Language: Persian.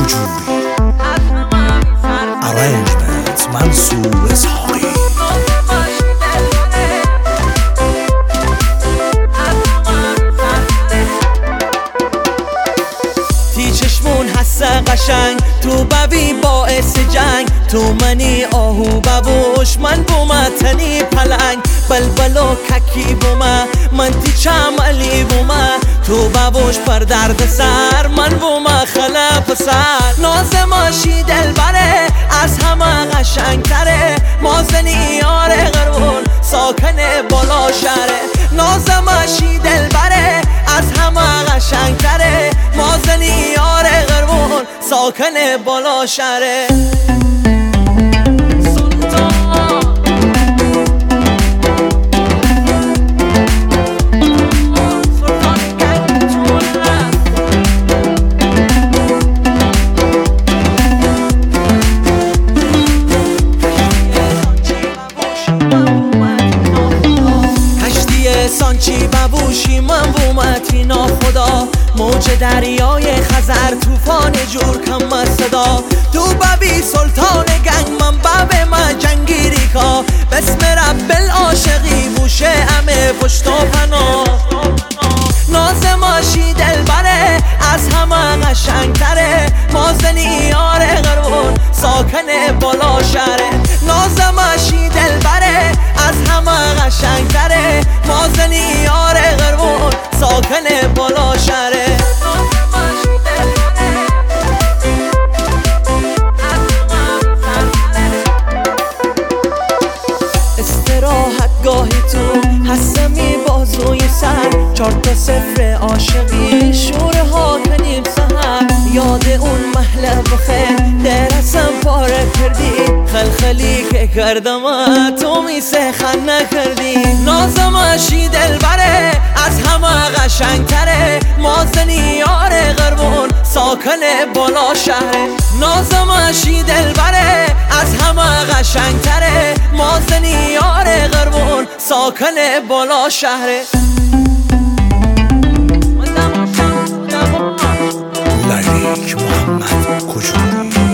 کجوری. Arrangement منصور اسحاقی. تی چشمون هست قشنگ تو بوی باعث جنگ، تو منی آهو ببوش من بومتنی پلنگ، بلبل و ککی بومه من تی چملی بومه، تو ببوش پر درد سر من بومه خلا پسر. ناز ماشی دلبره از همه قشنگ تره، مازنی یاره غرون ساکن بالا شهره. ناز ماشی دلبره از همه قشنگ تره، مازنی یاره غرون ساکن بالا شهره. سانچی ببوشی من بومتی ناخدا، موج دریای خزر توفان جور کم صدا، تو ببی سلطان گنگ من بب من جنگیری کا، بسم رب العاشقی بوشه امه پشت و پناه. ناز ماشی دلبره از همه قشنگ تره، مازنی یاره غرون ساکن بالا شهره. ناز ماشی دلبره از همه قشنگ تره، مازنی یاره غرون ساکن بالا شهره. استراحت گاهی تو هستمی بازوی سر، 4-0 عاشقی شوره ها کنیم سهر، یاد اون محله بخیر درسم پاره کردی، خلخلی که کردم تو میسه خن نکردی. نازماشی دلبره از همه قشنگ تره، مازنی یاره غربون ساکن بالا شهره. نازماشی دلبره از همه قشنگ تره، مازنی یاره غربون ساکن بالا شهره. لایک محمد کجوری.